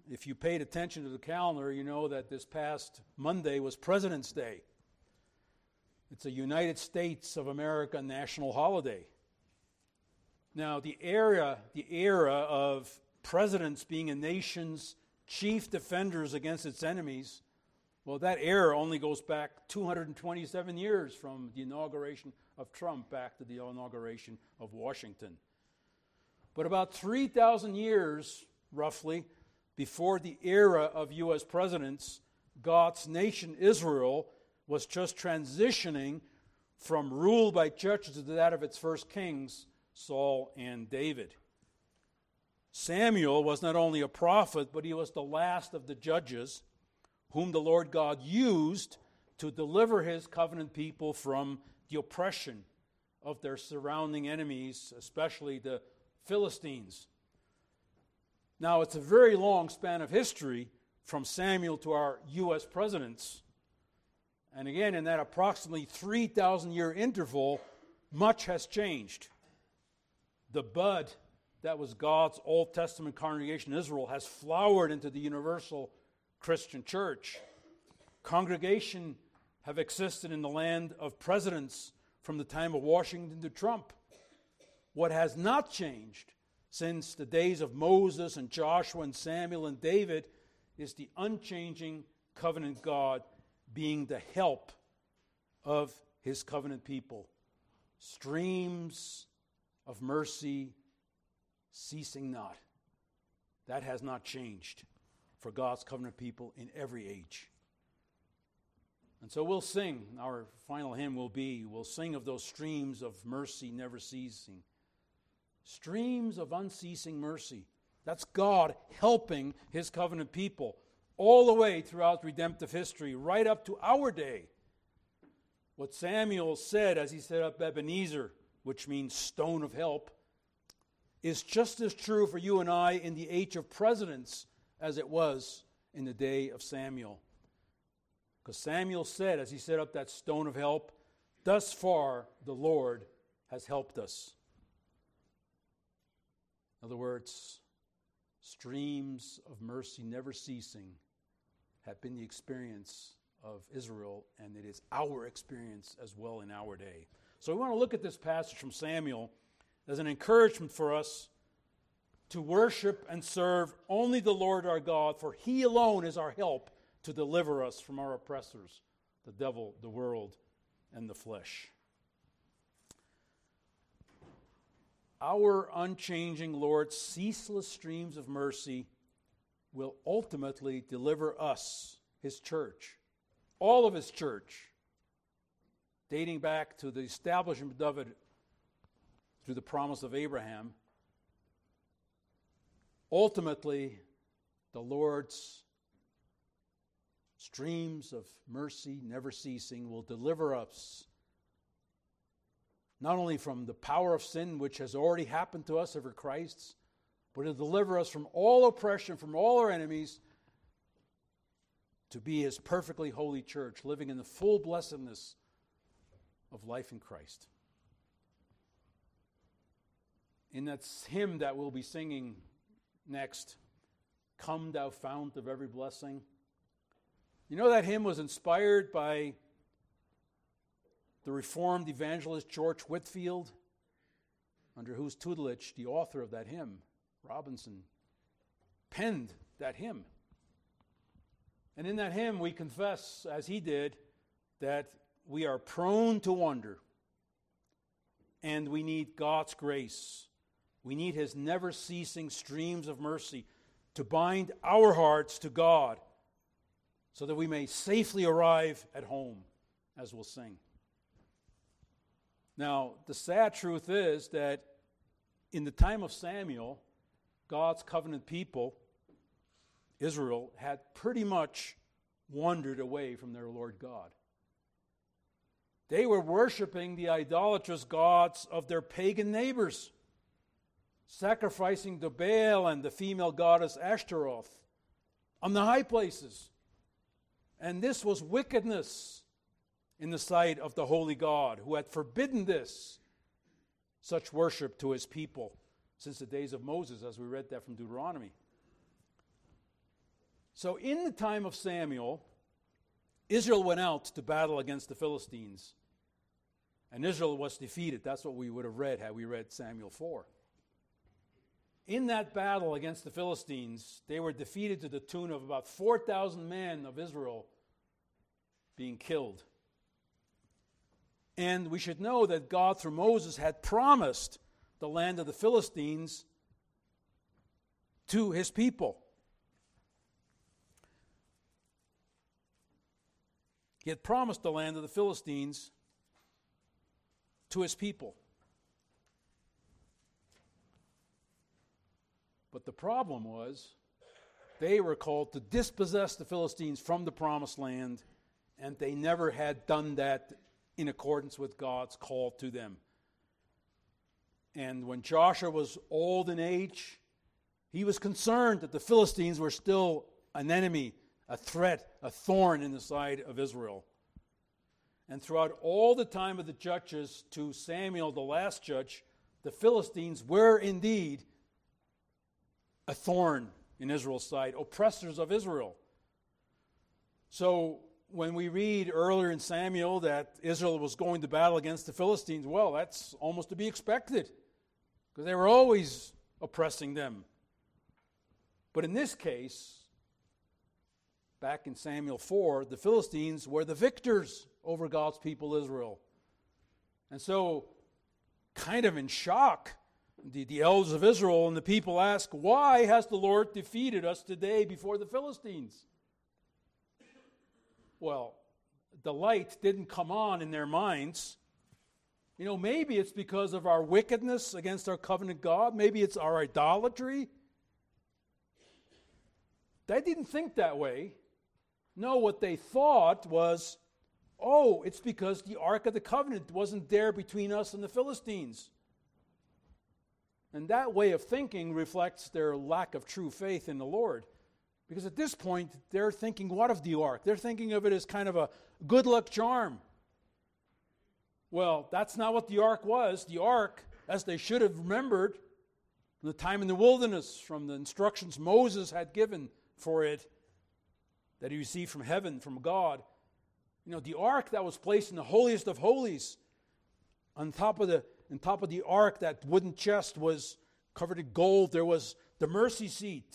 If you paid attention to the calendar, you know that this past Monday was President's Day. It's a United States of America national holiday. Now, the era of presidents being a nation's chief defenders against its enemies, well, that era only goes back 227 years from the inauguration of Trump back to the inauguration of Washington. But about 3,000 years, roughly, before the era of U.S. presidents, God's nation Israel was just transitioning from rule by judges to that of its first kings, Saul and David. Samuel was not only a prophet, but he was the last of the judges whom the Lord God used to deliver his covenant people from the oppression of their surrounding enemies, especially the Philistines. Now, it's a very long span of history from Samuel to our U.S. presidents. And again, in that approximately 3,000-year interval, much has changed. The bud that was God's Old Testament congregation in Israel has flowered into the universal Christian church. Congregation have existed in the land of presidents from the time of Washington to Trump. What has not changed since the days of Moses and Joshua and Samuel and David is the unchanging covenant God being the help of his covenant people. Streams of mercy ceasing not. That has not changed for God's covenant people in every age. And so we'll sing, our final hymn we'll sing of those streams of mercy never ceasing. Streams of unceasing mercy. That's God helping his covenant people all the way throughout redemptive history, right up to our day. What Samuel said as he set up Ebenezer, which means stone of help, is just as true for you and I in the age of presidents as it was in the day of Samuel. Because Samuel said, as he set up that stone of help, thus far the Lord has helped us. In other words, streams of mercy never ceasing have been the experience of Israel, and it is our experience as well in our day. So we want to look at this passage from Samuel as an encouragement for us to worship and serve only the Lord our God, for he alone is our help to deliver us from our oppressors, the devil, the world, and the flesh. Our unchanging Lord's ceaseless streams of mercy will ultimately deliver us, his church, all of his church, dating back to the establishment of it through the promise of Abraham. Ultimately, the Lord's streams of mercy, never ceasing, will deliver us not only from the power of sin, which has already happened to us over Christ's, but to deliver us from all oppression, from all our enemies, to be his perfectly holy church, living in the full blessedness of life in Christ. In that hymn that we'll be singing next, Come Thou Fount of Every Blessing, you know that hymn was inspired by the Reformed evangelist George Whitefield, under whose tutelage the author of that hymn, Robinson, penned that hymn. And in that hymn we confess, as he did, that we are prone to wander, and we need God's grace. We need his never-ceasing streams of mercy to bind our hearts to God so that we may safely arrive at home, as we'll sing. Now, the sad truth is that in the time of Samuel, God's covenant people, Israel, had pretty much wandered away from their Lord God. They were worshiping the idolatrous gods of their pagan neighbors, sacrificing to Baal and the female goddess Ashtaroth on the high places. And this was wickedness in the sight of the holy God, who had forbidden such worship to his people since the days of Moses, as we read that from Deuteronomy. So in the time of Samuel, Israel went out to battle against the Philistines. And Israel was defeated. That's what we would have read had we read Samuel 4. In that battle against the Philistines, they were defeated to the tune of about 4,000 men of Israel being killed. And we should know that God, through Moses, had promised the land of the Philistines to his people. He had promised the land of the Philistines to his people. But the problem was, they were called to dispossess the Philistines from the promised land, and they never had done that in accordance with God's call to them. And when Joshua was old in age, he was concerned that the Philistines were still an enemy, a threat, a thorn in the side of Israel. And throughout all the time of the judges to Samuel, the last judge, the Philistines were indeed a thorn in Israel's side, oppressors of Israel. So when we read earlier in Samuel that Israel was going to battle against the Philistines, well, that's almost to be expected, because they were always oppressing them. But in this case, back in Samuel 4, the Philistines were the victors over God's people Israel. And so, kind of in shock, the elders of Israel and the people ask, why has the Lord defeated us today before the Philistines? Well, the light didn't come on in their minds. You know, maybe it's because of our wickedness against our covenant God. Maybe it's our idolatry. They didn't think that way. No, what they thought was, oh, it's because the Ark of the Covenant wasn't there between us and the Philistines. And that way of thinking reflects their lack of true faith in the Lord. Because at this point, they're thinking, what of the Ark? They're thinking of it as kind of a good luck charm. Well, that's not what the Ark was. The Ark, as they should have remembered from the time in the wilderness, from the instructions Moses had given for it, that he received from heaven, from God. You know, the Ark that was placed in the holiest of holies, on top of the Ark, that wooden chest was covered in gold. There was the mercy seat.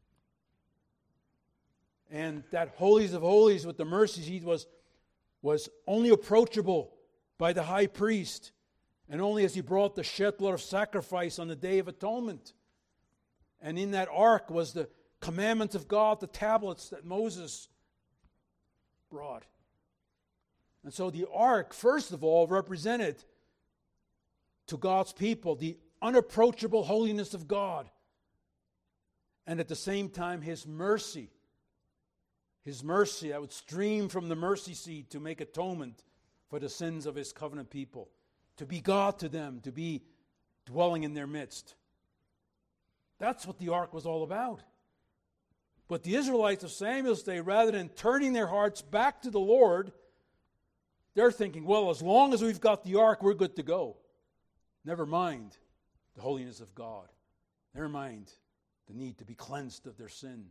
And that holiest of holies with the mercy seat was only approachable by the high priest, and only as he brought the shed blood of sacrifice on the Day of Atonement. And in that Ark was the commandments of God, the tablets that Moses brought. And so the Ark, first of all, represented to God's people the unapproachable holiness of God, and at the same time His mercy that would stream from the mercy seat to make atonement for the sins of His covenant people, to be God to them, to be dwelling in their midst. That's what the Ark was all about. But the Israelites of Samuel's day, rather than turning their hearts back to the Lord, they're thinking, well, as long as we've got the Ark, we're good to go. Never mind the holiness of God. Never mind the need to be cleansed of their sin.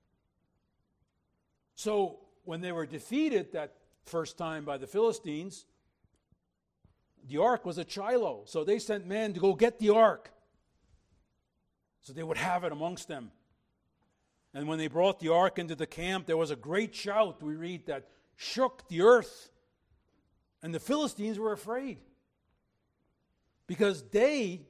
So when they were defeated that first time by the Philistines, the Ark was at Shiloh. So they sent men to go get the Ark, so they would have it amongst them. And when they brought the Ark into the camp, there was a great shout, we read, that shook the earth. And the Philistines were afraid, because they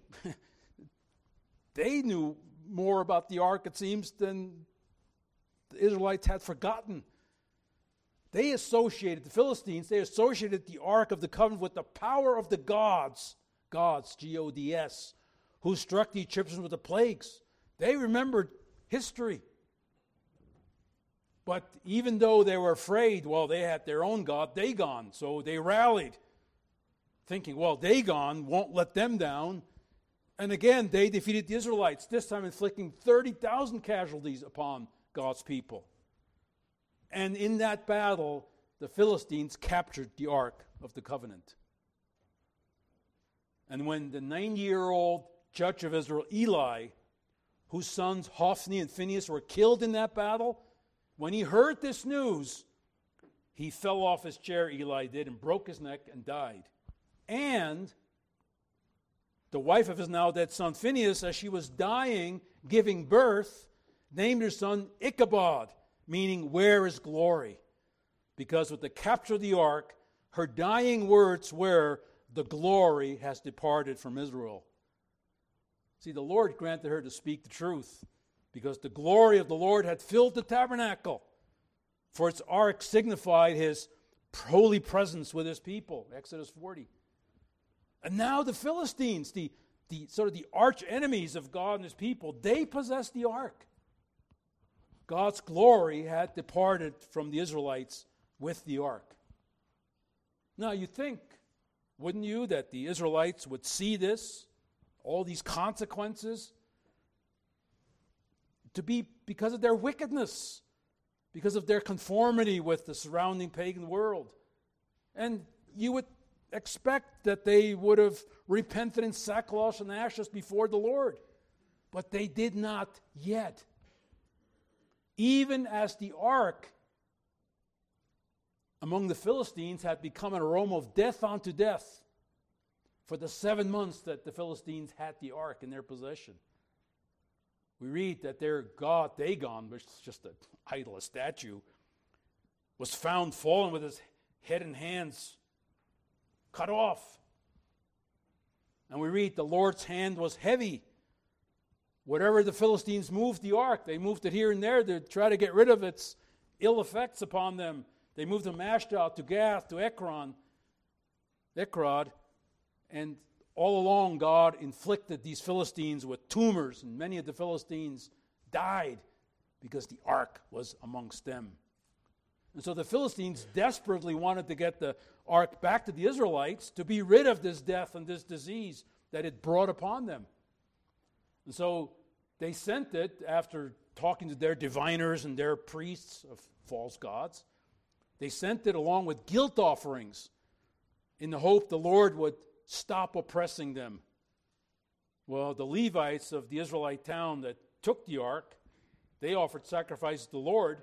knew more about the Ark, it seems, than the Israelites had forgotten. The Philistines associated the Ark of the Covenant with the power of the gods, G-O-D-S, who struck the Egyptians with the plagues. They remembered history. But even though they were afraid, well, they had their own god, Dagon, so they rallied, thinking, well, Dagon won't let them down. And again, they defeated the Israelites, this time inflicting 30,000 casualties upon God's people. And in that battle, the Philistines captured the Ark of the Covenant. And when the 90-year-old judge of Israel, Eli, whose sons Hophni and Phinehas were killed in that battle, when he heard this news, he fell off his chair, Eli did, and broke his neck and died. And the wife of his now dead son Phinehas, as she was dying, giving birth, named her son Ichabod, meaning where is glory? Because with the capture of the ark, her dying words were, the glory has departed from Israel. See, the Lord granted her to speak the truth, because the glory of the Lord had filled the tabernacle. For its ark signified his holy presence with his people, Exodus 40. And now the Philistines, the sort of the arch enemies of God and his people, they possessed the ark. God's glory had departed from the Israelites with the ark. Now you think, wouldn't you, that the Israelites would see this, all these consequences, to be because of their wickedness, because of their conformity with the surrounding pagan world. And you would expect that they would have repented in sackcloth and ashes before the Lord. But they did not yet. Even as the ark among the Philistines had become an aroma of death unto death for the 7 months that the Philistines had the ark in their possession. We read that their god Dagon, which is just an idol, a statue, was found fallen with his head and hands cut off. And we read the Lord's hand was heavy. Whatever the Philistines moved the ark, they moved it here and there to try to get rid of its ill effects upon them. They moved from Ashdod to Gath to Ekron, and all along God inflicted these Philistines with tumors, and many of the Philistines died because the ark was amongst them. And so the Philistines desperately wanted to get the ark back to the Israelites to be rid of this death and this disease that it brought upon them. And so they sent it, after talking to their diviners and their priests of false gods, they sent it along with guilt offerings in the hope the Lord would stop oppressing them. Well, the Levites of the Israelite town that took the ark, they offered sacrifices to the Lord,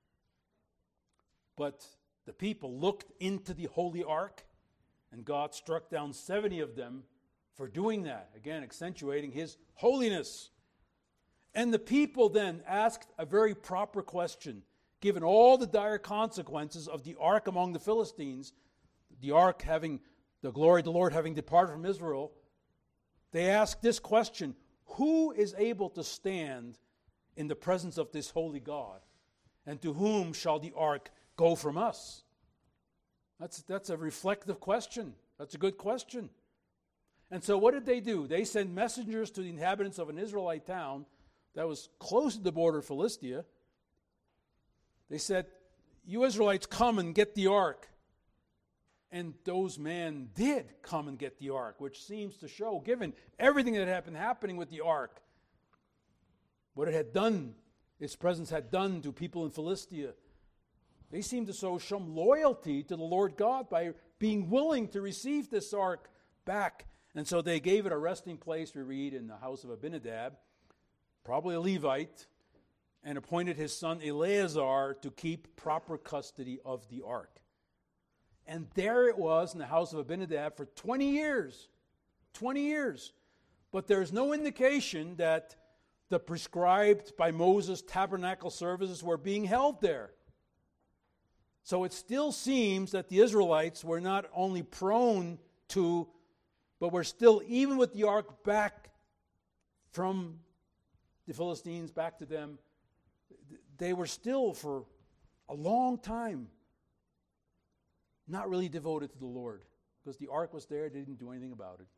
but the people looked into the holy ark, and God struck down 70 of them for doing that, again accentuating his holiness. And the people then asked a very proper question, given all the dire consequences of the ark among the Philistines, the ark having the glory of the Lord having departed from Israel. They asked this question: who is able to stand in the presence of this holy God? And to whom shall the ark go from us? That's a reflective question. That's a good question. And so what did they do? They sent messengers to the inhabitants of an Israelite town that was close to the border of Philistia. They said, you Israelites, come and get the ark. And those men did come and get the ark, which seems to show, given everything that had been happening with the ark, what it had done, its presence had done to people in Philistia, they seemed to show some loyalty to the Lord God by being willing to receive this ark back. And so they gave it a resting place, we read, in the house of Abinadab, probably a Levite, and appointed his son Eleazar to keep proper custody of the ark. And there it was in the house of Abinadab for 20 years. 20 years. But there's no indication that the prescribed by Moses tabernacle services were being held there. So it still seems that the Israelites were not only prone to, but were still, even with the ark back from the Philistines back to them, they were still for a long time not really devoted to the Lord, because the ark was there, they didn't do anything about it.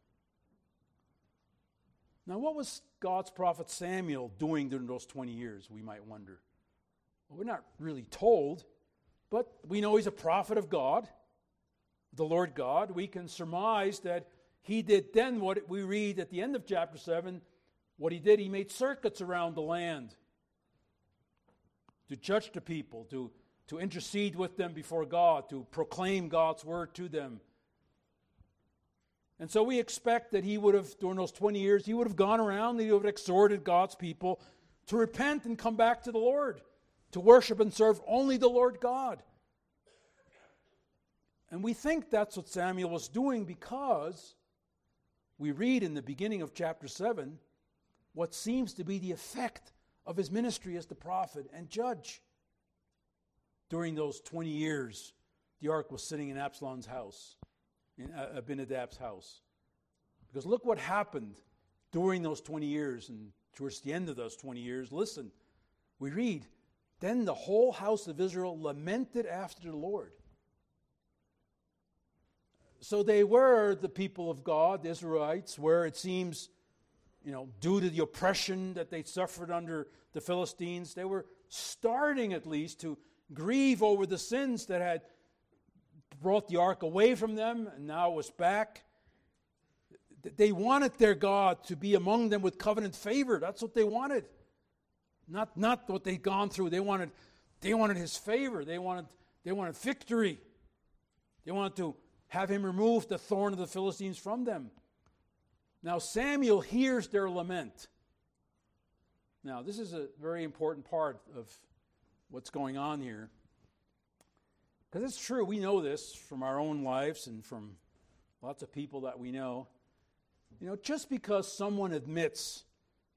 Now, what was God's prophet Samuel doing during those 20 years, we might wonder? Well, we're not really told, but we know he's a prophet of God, the Lord God. We can surmise that he did then what we read at the end of chapter 7, what he did, he made circuits around the land to judge the people, to intercede with them before God, to proclaim God's word to them. And so we expect that he would have, during those 20 years, he would have gone around, he would have exhorted God's people to repent and come back to the Lord, to worship and serve only the Lord God. And we think that's what Samuel was doing because we read in the beginning of chapter 7 what seems to be the effect of his ministry as the prophet and judge. During those 20 years, the ark was sitting in Absalom's house, in Abinadab's house. Because look what happened during those 20 years and towards the end of those 20 years. Listen, we read, then the whole house of Israel lamented after the Lord. So they were the people of God, the Israelites, where it seems, due to the oppression that they suffered under the Philistines, they were starting at least to grieve over the sins that had brought the ark away from them and now it was back. They wanted their God to be among them with covenant favor. That's what they wanted. Not what they'd gone through. They wanted his favor. They wanted victory. They wanted to have him remove the thorn of the Philistines from them. Now Samuel hears their lament. Now this is a very important part of what's going on here. Because it's true, we know this from our own lives and from lots of people that we know. Just because someone admits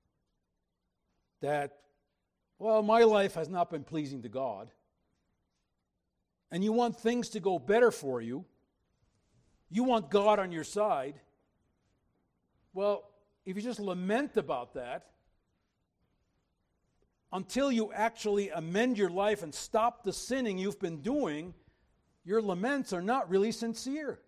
that, well, my life has not been pleasing to God, and you want things to go better for you, you want God on your side, well, if you just lament about that, until you actually amend your life and stop the sinning you've been doing, your laments are not really sincere.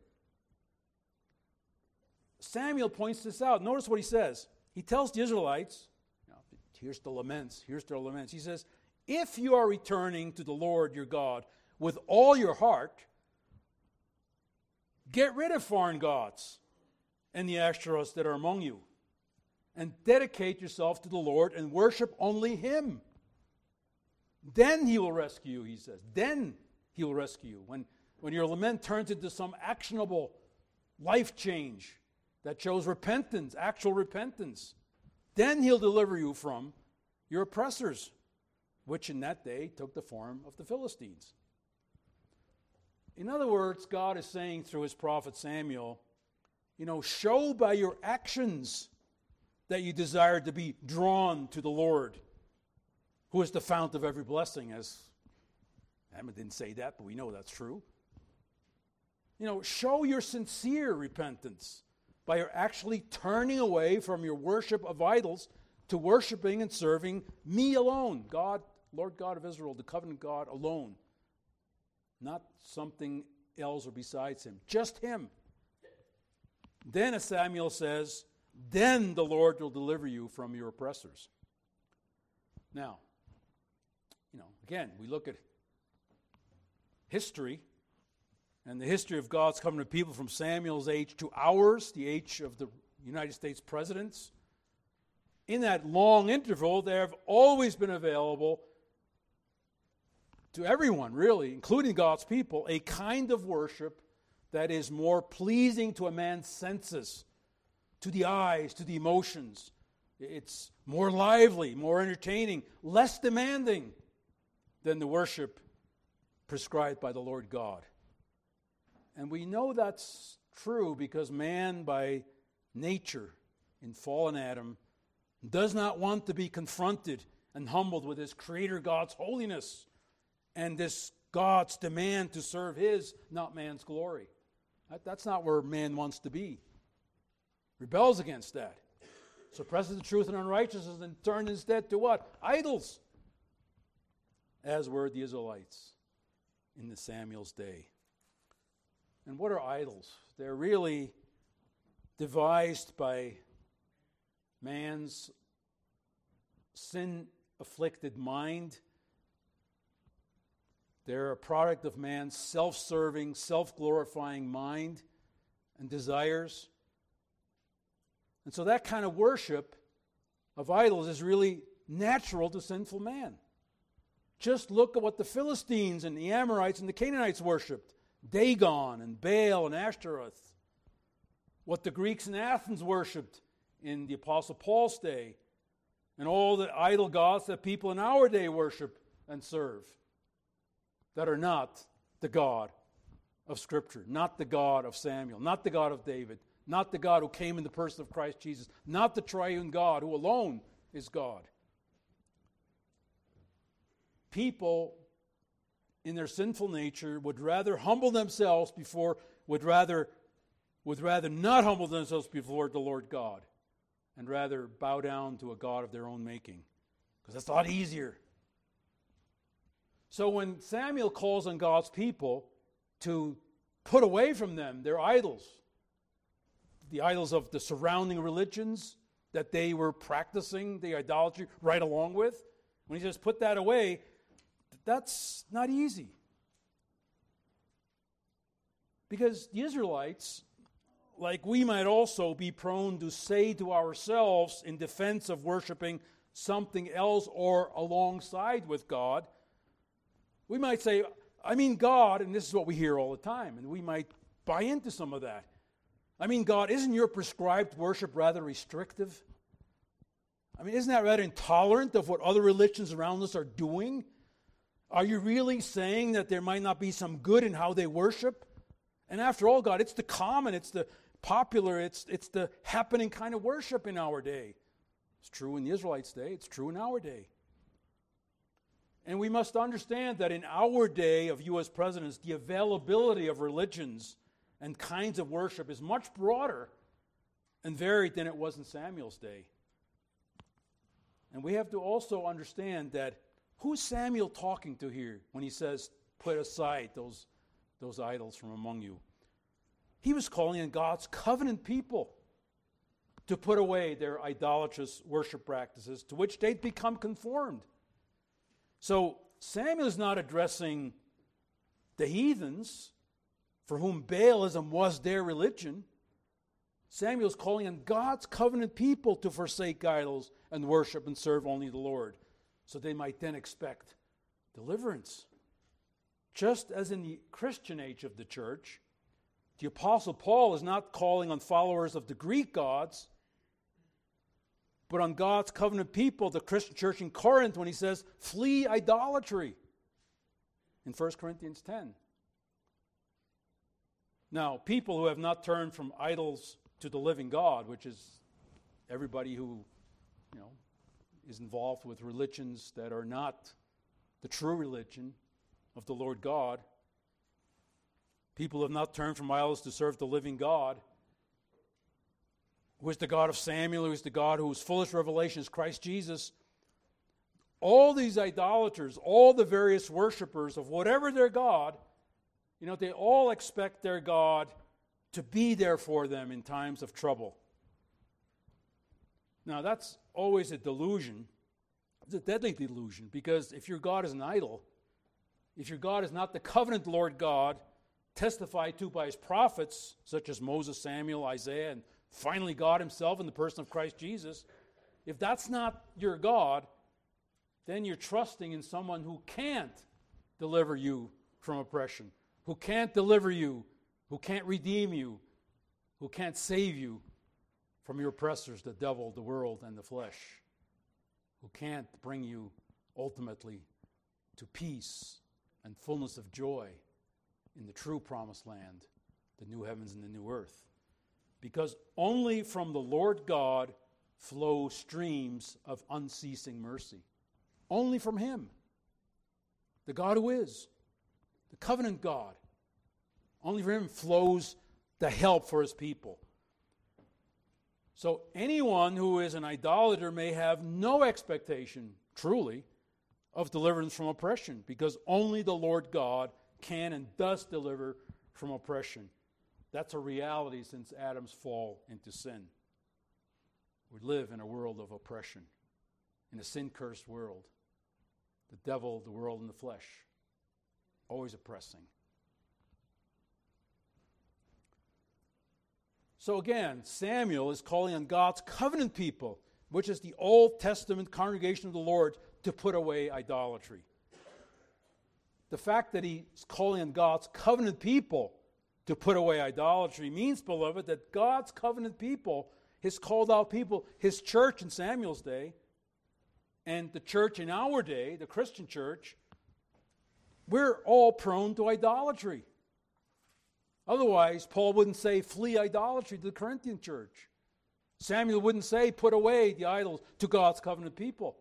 Samuel points this out. Notice what he says. He tells the Israelites, here's the laments, here's their laments. He says, if you are returning to the Lord your God with all your heart, get rid of foreign gods and the Ashtoreths that are among you, and dedicate yourself to the Lord and worship only Him. Then He will rescue you, he says. Then He will rescue you. When your lament turns into some actionable life change that shows repentance, actual repentance, then He'll deliver you from your oppressors, which in that day took the form of the Philistines. In other words, God is saying through His prophet Samuel, show by your actions that you desire to be drawn to the Lord, who is the fount of every blessing, as Emma didn't say that, but we know that's true. Show your sincere repentance by your actually turning away from your worship of idols to worshiping and serving me alone, God, Lord God of Israel, the covenant God alone. Not something else or besides Him, just Him. Then, as Samuel says, then the Lord will deliver you from your oppressors. Now, again, we look at history and the history of God's covenant people from Samuel's age to ours, the age of the United States presidents. In that long interval, there have always been available to everyone, really, including God's people, a kind of worship that is more pleasing to a man's senses, to the eyes, to the emotions. It's more lively, more entertaining, less demanding than the worship prescribed by the Lord God. And we know that's true because man, by nature, in fallen Adam, does not want to be confronted and humbled with his Creator God's holiness and this God's demand to serve His, not man's glory. That's not where man wants to be. Rebels against that. Suppresses the truth and unrighteousness and turns instead to what? Idols. As were the Israelites in the Samuel's day. And what are idols? They're really devised by man's sin-afflicted mind. They're a product of man's self-serving, self-glorifying mind and desires. And so that kind of worship of idols is really natural to sinful man. Just look at what the Philistines and the Amorites and the Canaanites worshipped. Dagon and Baal and Ashtoreth. What the Greeks in Athens worshipped in the Apostle Paul's day. And all the idol gods that people in our day worship and serve that are not the God of Scripture, not the God of Samuel, not the God of David, not the God who came in the person of Christ Jesus, not the triune God who alone is God. People in their sinful nature would rather humble themselves would rather not humble themselves before the Lord God and rather bow down to a God of their own making, because that's a lot easier. So when Samuel calls on God's people to put away from them their idols, the idols of the surrounding religions that they were practicing, the idolatry right along with, when he says put that away, that's not easy. Because the Israelites, like we might also be prone to say to ourselves in defense of worshiping something else or alongside with God, we might say, I mean God, and this is what we hear all the time, and we might buy into some of that. I mean God, isn't your prescribed worship rather restrictive? I mean, isn't that rather intolerant of what other religions around us are doing? Are you really saying that there might not be some good in how they worship? And after all, God, it's the common, it's the popular, it's the happening kind of worship in our day. It's true in the Israelites' day, it's true in our day. And we must understand that in our day of U.S. presidents, the availability of religions and kinds of worship is much broader and varied than it was in Samuel's day. And we have to also understand that who's Samuel talking to here when he says, put aside those idols from among you? He was calling on God's covenant people to put away their idolatrous worship practices to which they'd become conformed. So Samuel is not addressing the heathens for whom Baalism was their religion. Samuel's calling on God's covenant people to forsake idols and worship and serve only the Lord, so they might then expect deliverance. Just as in the Christian age of the church, the Apostle Paul is not calling on followers of the Greek gods, but on God's covenant people, the Christian church in Corinth, when he says, flee idolatry in 1 Corinthians 10. Now, people who have not turned from idols to the living God, which is everybody who, is involved with religions that are not the true religion of the Lord God. People who have not turned from idols to serve the living God, who is the God of Samuel, who is the God whose fullest revelation is Christ Jesus. All these idolaters, all the various worshipers of whatever their God, they all expect their God to be there for them in times of trouble. Now, that's always a delusion. It's a deadly delusion, because if your God is an idol, if your God is not the covenant Lord God, testified to by his prophets, such as Moses, Samuel, Isaiah, and finally God himself in the person of Christ Jesus, if that's not your God, then you're trusting in someone who can't deliver you from oppression, who can't deliver you, who can't redeem you, who can't save you from your oppressors, the devil, the world, and the flesh, who can't bring you ultimately to peace and fullness of joy in the true promised land, the new heavens and the new earth. Because only from the Lord God flow streams of unceasing mercy. Only from him, the God who is, the covenant God. Only from him flows the help for his people. So anyone who is an idolater may have no expectation, truly, of deliverance from oppression, because only the Lord God can and does deliver from oppression. That's a reality since Adam's fall into sin. We live in a world of oppression, in a sin-cursed world. The devil, the world, and the flesh, always oppressing. So again, Samuel is calling on God's covenant people, which is the Old Testament congregation of the Lord, to put away idolatry. The fact that he's calling on God's covenant people to put away idolatry means, beloved, that God's covenant people, his called out people, his church in Samuel's day, And the church in our day, the Christian church, we're all prone to idolatry. Otherwise, Paul wouldn't say, flee idolatry to the Corinthian church. Samuel wouldn't say, put away the idols to God's covenant people.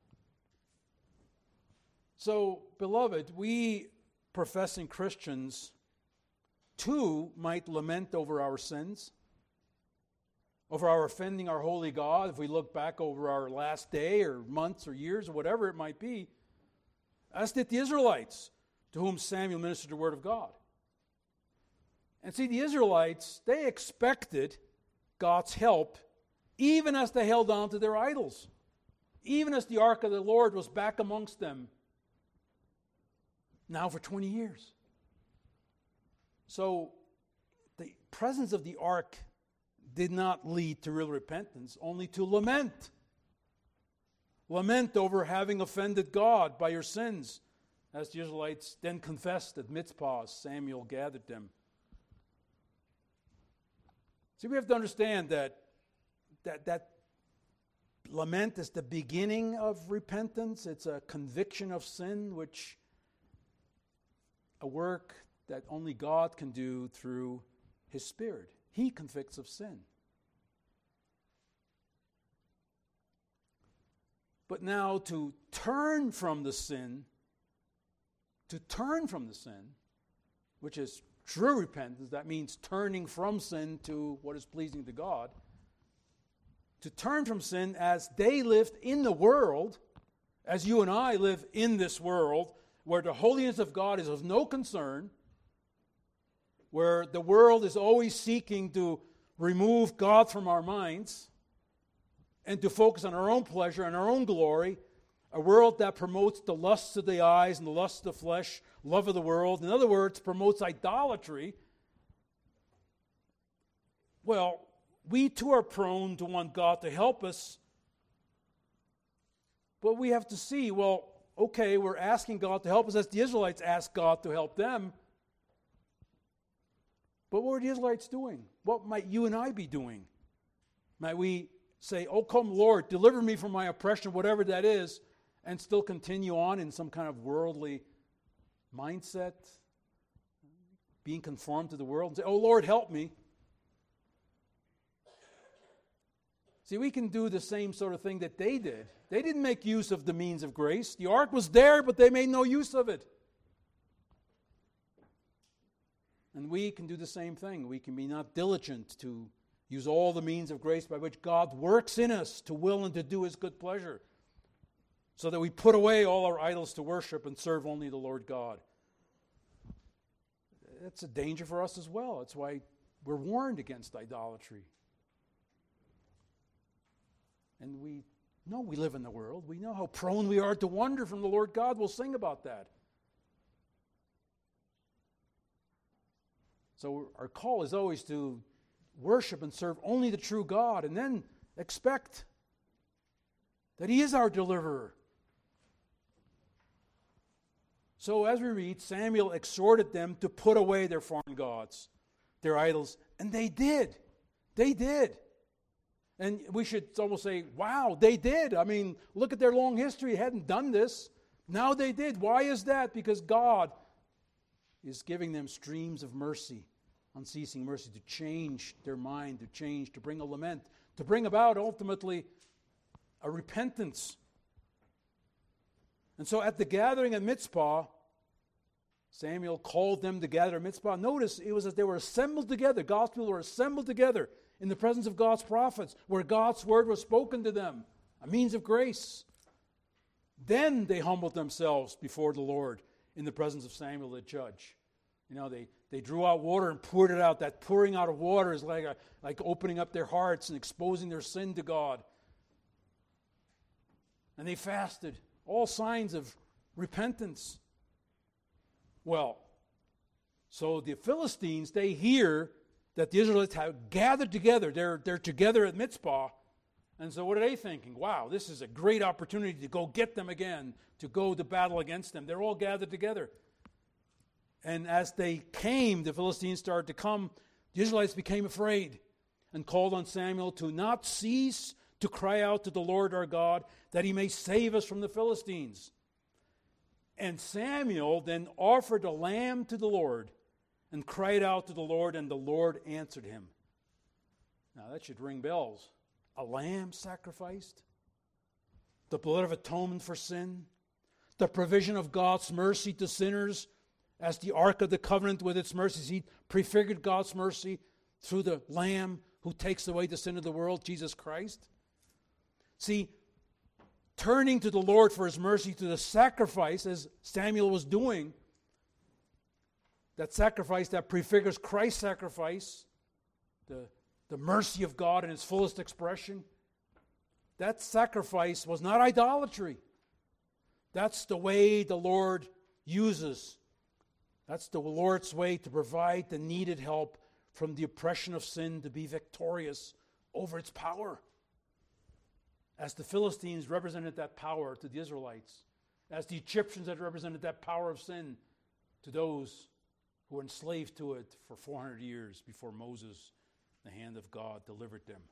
So, beloved, we professing Christians, too, might lament over our sins, over our offending our holy God, if we look back over our last day or months or years or whatever it might be, as did the Israelites, to whom Samuel ministered the word of God. And see, the Israelites, they expected God's help even as they held on to their idols, even as the ark of the Lord was back amongst them now for 20 years. So the presence of the ark did not lead to real repentance, only to lament. Lament over having offended God by your sins, as the Israelites then confessed at Mizpah as Samuel gathered them. See, we have to understand that lament is the beginning of repentance. It's a conviction of sin, which a work that only God can do through His Spirit. He convicts of sin. But now to turn from the sin, which is true repentance, that means turning from sin to what is pleasing to God, to turn from sin as they lived in the world, as you and I live in this world, where the holiness of God is of no concern, where the world is always seeking to remove God from our minds and to focus on our own pleasure and our own glory, a world that promotes the lusts of the eyes and the lusts of the flesh, love of the world, in other words, promotes idolatry. Well, we too are prone to want God to help us, but we have to see, well, okay, we're asking God to help us as the Israelites asked God to help them. But what were the Israelites doing? What might you and I be doing? Might we say, oh, come, Lord, deliver me from my oppression, whatever that is, and still continue on in some kind of worldly mindset, being conformed to the world, and say, oh, Lord, help me. See, we can do the same sort of thing that they did. They didn't make use of the means of grace. The ark was there, but they made no use of it. And we can do the same thing. We can be not diligent to use all the means of grace by which God works in us to will and to do His good pleasure, so that we put away all our idols to worship and serve only the Lord God. That's a danger for us as well. That's why we're warned against idolatry. And we know we live in the world. We know how prone we are to wander from the Lord God. We'll sing about that. So our call is always to worship and serve only the true God, and then expect that He is our deliverer. So as we read, Samuel exhorted them to put away their foreign gods, their idols, and they did. They did. And we should almost say, wow, they did. I mean, look at their long history. They hadn't done this. Now they did. Why is that? Because God is giving them streams of mercy, unceasing mercy, to change their mind, to bring a lament, to bring about ultimately a repentance. And so at the gathering at Mizpah, Samuel called them to gather at Mizpah. Notice it was as they were assembled together. God's people were assembled together in the presence of God's prophets, where God's word was spoken to them, a means of grace. Then they humbled themselves before the Lord in the presence of Samuel the judge. You know, they drew out water and poured it out. That pouring out of water is like opening up their hearts and exposing their sin to God. And they fasted. All signs of repentance. Well, so the Philistines, they hear that the Israelites have gathered together. They're together at Mizpah. And so what are they thinking? Wow, this is a great opportunity to go get them again, to go to battle against them. They're all gathered together. And as they came, the Philistines started to come, the Israelites became afraid and called on Samuel to not cease to cry out to the Lord our God, that he may save us from the Philistines. And Samuel then offered a lamb to the Lord and cried out to the Lord, and the Lord answered him. Now that should ring bells. A lamb sacrificed? The blood of atonement for sin? The provision of God's mercy to sinners as the Ark of the Covenant with its mercy seat prefigured God's mercy through the Lamb who takes away the sin of the world, Jesus Christ. See, turning to the Lord for his mercy to the sacrifice, as Samuel was doing, that sacrifice that prefigures Christ's sacrifice, the mercy of God in its fullest expression, that sacrifice was not idolatry. That's the way the Lord uses. That's the Lord's way to provide the needed help from the oppression of sin to be victorious over its power. As the Philistines represented that power to the Israelites, as the Egyptians had represented that power of sin to those who were enslaved to it for 400 years before Moses, the hand of God, delivered them.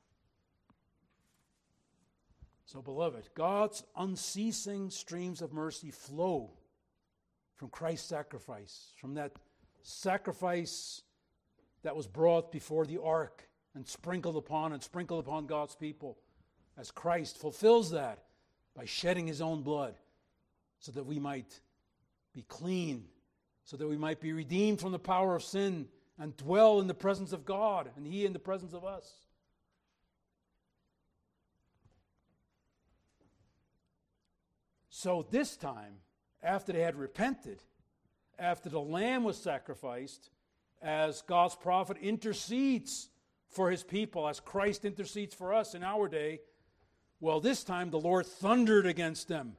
So, beloved, God's unceasing streams of mercy flow from Christ's sacrifice, from that sacrifice that was brought before the ark and sprinkled upon God's people, as Christ fulfills that by shedding his own blood so that we might be clean, so that we might be redeemed from the power of sin and dwell in the presence of God and he in the presence of us. So this time, after they had repented, after the lamb was sacrificed, as God's prophet intercedes for his people, as Christ intercedes for us in our day, well, this time the Lord thundered against them.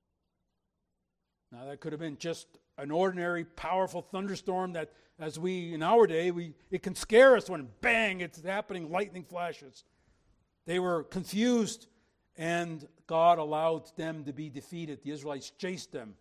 Now that could have been just an ordinary, powerful thunderstorm that, as we, in our day, it can scare us when bang, it's happening, lightning flashes. They were confused, and God allowed them to be defeated. The Israelites chased them.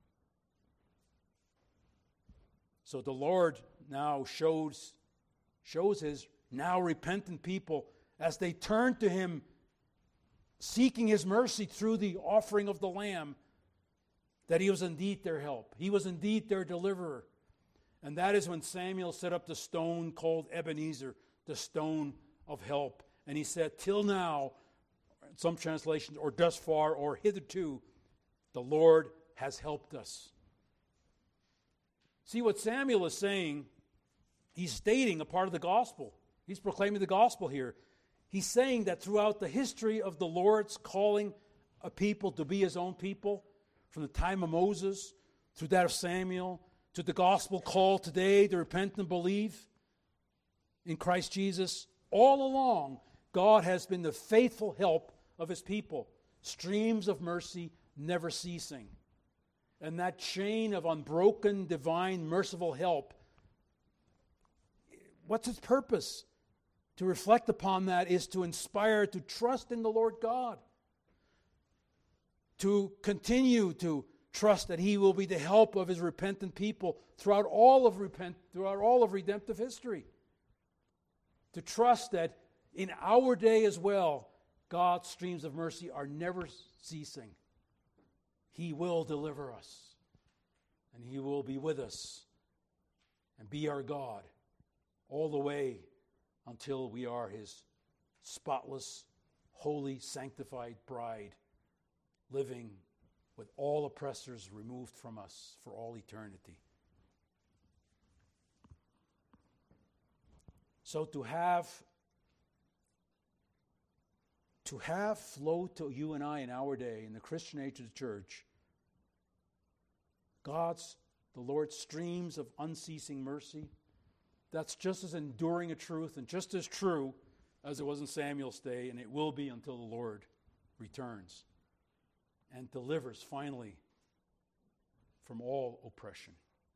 So the Lord now shows his now repentant people as they turn to him, seeking his mercy through the offering of the lamb, that he was indeed their help. He was indeed their deliverer. And that is when Samuel set up the stone called Ebenezer, the stone of help. And he said, till now, in some translations, or thus far, or hitherto, the Lord has helped us. See what Samuel is saying, he's stating a part of the gospel. He's proclaiming the gospel here. He's saying that throughout the history of the Lord's calling a people to be his own people, from the time of Moses, through that of Samuel, to the gospel call today to repent and believe in Christ Jesus, all along, God has been the faithful help of his people, streams of mercy never ceasing. And that chain of unbroken, divine, merciful help, what's its purpose? To reflect upon that is to inspire to trust in the Lord God, to continue to trust that he will be the help of his repentant people throughout all of redemptive history. To trust that in our day as well, God's streams of mercy are never ceasing. He will deliver us, and he will be with us and be our God all the way until we are his spotless, holy, sanctified bride, living with all oppressors removed from us for all eternity. So to have flow to you and I in our day, in the Christian age of the church, the Lord's streams of unceasing mercy, that's just as enduring a truth and just as true as it was in Samuel's day, and it will be until the Lord returns and delivers finally from all oppression,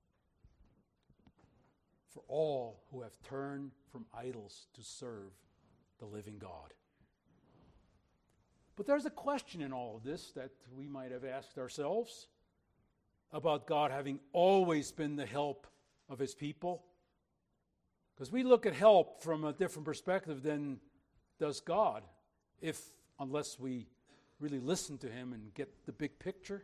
for all who have turned from idols to serve the living God. But there's a question in all of this that we might have asked ourselves about God having always been the help of his people. Because we look at help from a different perspective than does God. If unless we really listen to him and get the big picture.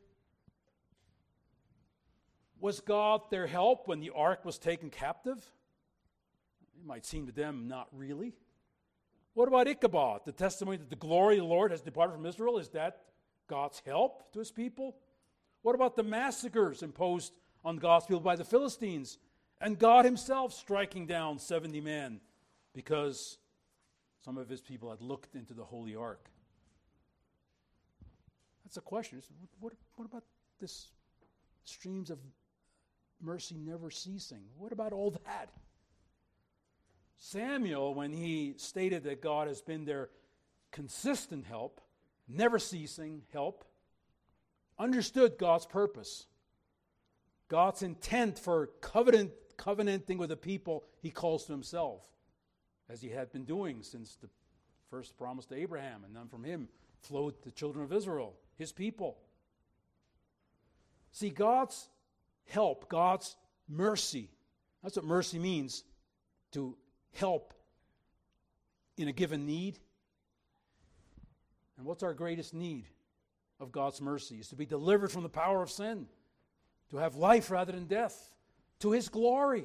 Was God their help when the ark was taken captive? It might seem to them not really. What about Ichabod, the testimony that the glory of the Lord has departed from Israel? Is that God's help to his people? What about the massacres imposed on God's people by the Philistines and God himself striking down 70 men because some of his people had looked into the holy ark? That's a question. What about this streams of mercy never ceasing? What about all that? Samuel, when he stated that God has been their consistent help, never ceasing help, understood God's purpose, God's intent for covenanting with the people he calls to himself, as he had been doing since the first promise to Abraham, and then from him flowed the children of Israel, his people. See, God's help, God's mercy, that's what mercy means, to help in a given need. And what's our greatest need of God's mercy? Is to be delivered from the power of sin, to have life rather than death, to his glory.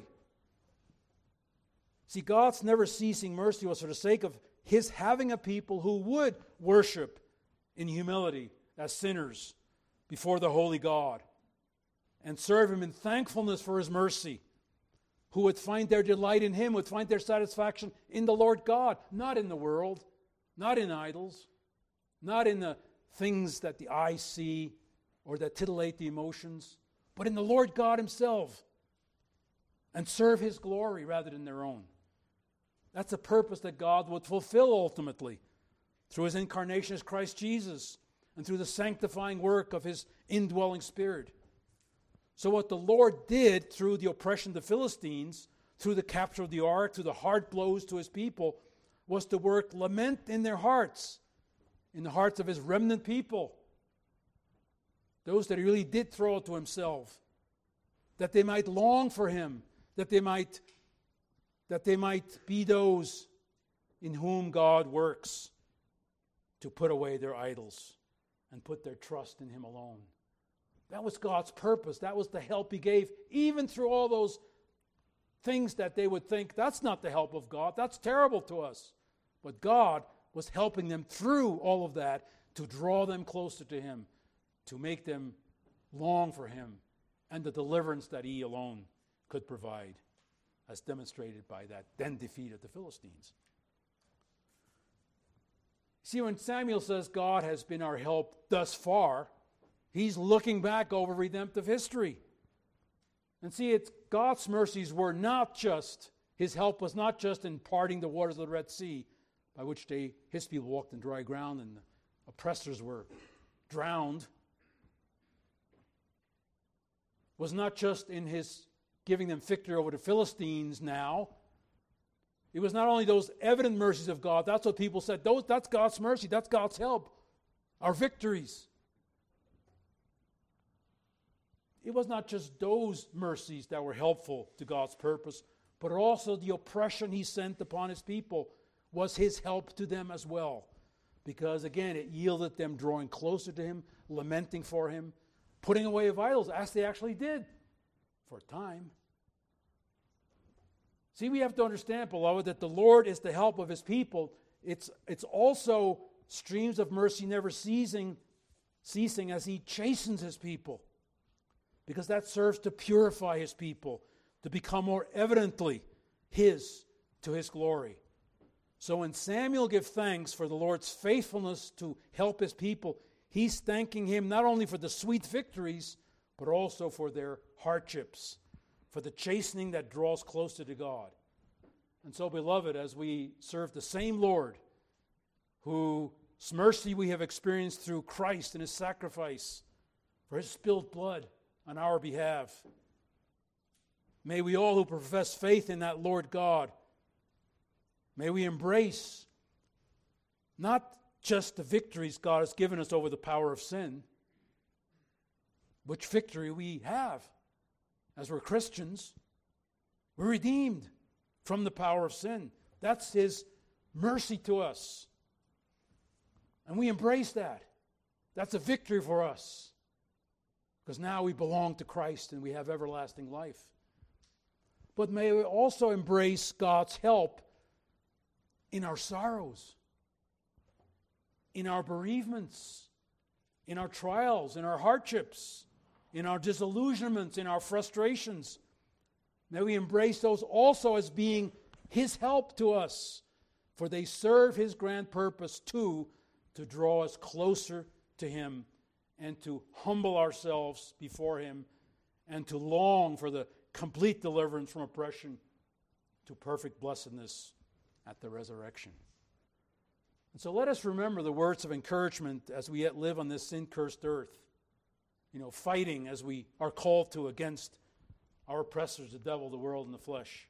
See, God's never ceasing mercy was for the sake of his having a people who would worship in humility as sinners before the holy God and serve him in thankfulness for his mercy, who would find their delight in him, would find their satisfaction in the Lord God, not in the world, not in idols, not in the things that the eye see or that titillate the emotions, but in the Lord God himself, and serve his glory rather than their own. That's a purpose that God would fulfill ultimately through his incarnation as Christ Jesus and through the sanctifying work of his indwelling Spirit. So what the Lord did through the oppression of the Philistines, through the capture of the ark, through the hard blows to his people, was to work lament in their hearts, in the hearts of his remnant people, those that he really did throw to himself, that they might long for him, that they might be those in whom God works to put away their idols and put their trust in him alone. That was God's purpose. That was the help he gave, even through all those things that they would think, that's not the help of God. That's terrible to us. But God was helping them through all of that to draw them closer to him, to make them long for him and the deliverance that he alone could provide, as demonstrated by that then defeat of the Philistines. See, when Samuel says God has been our help thus far, he's looking back over redemptive history. And see, it's God's mercies were not just, his help was not just in parting the waters of the Red Sea, by which his people walked in dry ground and the oppressors were drowned. Was not just in his giving them victory over the Philistines now. It was not only those evident mercies of God. That's what people said. That's God's mercy. That's God's help. Our victories. It was not just those mercies that were helpful to God's purpose, but also the oppression he sent upon his people was his help to them as well. Because again, it yielded them drawing closer to him, lamenting for him, putting away of idols, as they actually did for a time. See, we have to understand, beloved, that the Lord is the help of his people. It's also streams of mercy never ceasing as he chastens his people. Because that serves to purify his people, to become more evidently his, to his glory. So when Samuel gives thanks for the Lord's faithfulness to help his people, he's thanking him not only for the sweet victories, but also for their hardships, for the chastening that draws closer to God. And so, beloved, as we serve the same Lord, whose mercy we have experienced through Christ and his sacrifice for his spilled blood on our behalf, may we all who profess faith in that Lord God, may we embrace not just the victories God has given us over the power of sin, which victory we have as we're Christians. We're redeemed from the power of sin. That's his mercy to us. And we embrace that. That's a victory for us. Because now we belong to Christ and we have everlasting life. But may we also embrace God's help in our sorrows, in our bereavements, in our trials, in our hardships, in our disillusionments, in our frustrations. May we embrace those also as being His help to us, for they serve His grand purpose too, to draw us closer to Him and to humble ourselves before Him and to long for the complete deliverance from oppression to perfect blessedness at the resurrection. And so let us remember the words of encouragement as we yet live on this sin-cursed earth, fighting as we are called to against our oppressors, the devil, the world, and the flesh.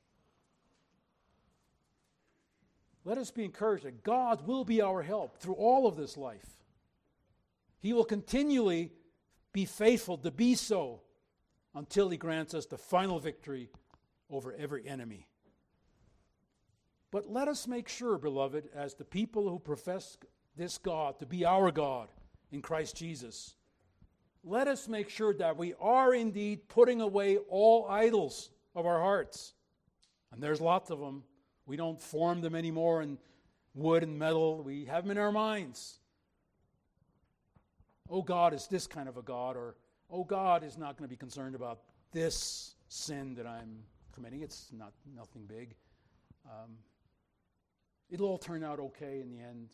Let us be encouraged that God will be our help through all of this life. He will continually be faithful to be so until He grants us the final victory over every enemy. But let us make sure, beloved, as the people who profess this God to be our God in Christ Jesus, let us make sure that we are indeed putting away all idols of our hearts. And there's lots of them. We don't form them anymore in wood and metal. We have them in our minds. Oh, God is this kind of a God, or oh, God is not going to be concerned about this sin that I'm committing. It's nothing big. It'll all turn out okay in the end.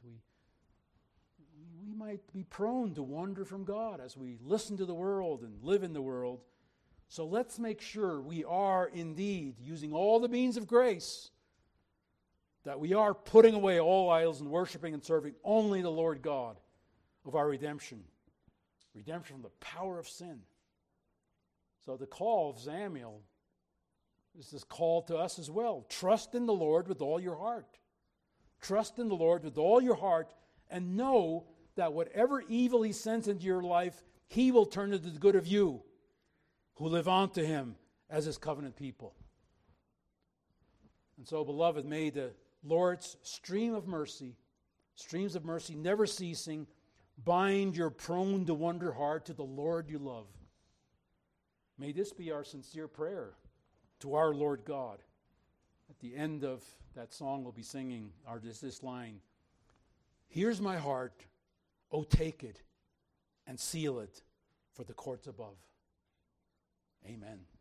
We might be prone to wander from God as we listen to the world and live in the world. So let's make sure we are indeed using all the means of grace, that we are putting away all idols and worshiping and serving only the Lord God of our redemption. Redemption from the power of sin. So the call of Samuel is this call to us as well. Trust in the Lord with all your heart. Trust in the Lord with all your heart and know that whatever evil He sends into your life, He will turn it to the good of you who live on to Him as His covenant people. And so, beloved, may the Lord's streams of mercy never ceasing, bind your prone to wander heart to the Lord you love. May this be our sincere prayer to our Lord God. At the end of that song we'll be singing this line, "Here's my heart, oh take it and seal it for the courts above." Amen.